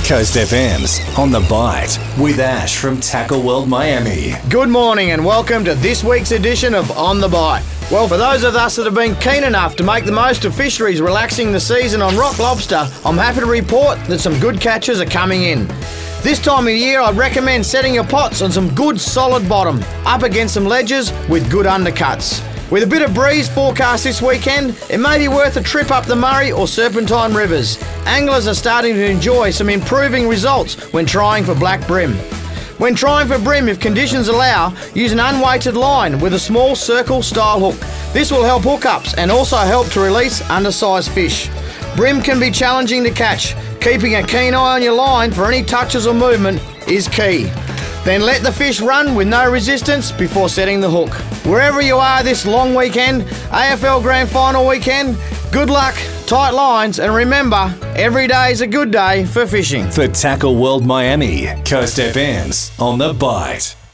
Coast FM's On The Bite with Ash from Tackle World Miami. Good morning and welcome to this week's edition of On The Bite. Well, for those of us that have been keen enough to make the most of fisheries relaxing the season on rock lobster, I'm happy to report that some good catches are coming in. This time of year, I'd recommend setting your pots on some good solid bottom, up against some ledges with good undercuts. With a bit of breeze forecast this weekend, it may be worth a trip up the Murray or Serpentine rivers. Anglers are starting to enjoy some improving results when trying for black bream. When trying for bream, if conditions allow, use an unweighted line with a small circle style hook. This will help hookups and also help to release undersized fish. Bream can be challenging to catch. Keeping a keen eye on your line for any touches or movement is key. Then let the fish run with no resistance before setting the hook. Wherever you are this long weekend, AFL Grand Final weekend, good luck, tight lines, and remember, every day is a good day for fishing. For Tackle World Miami, Coast FM's On The Bite.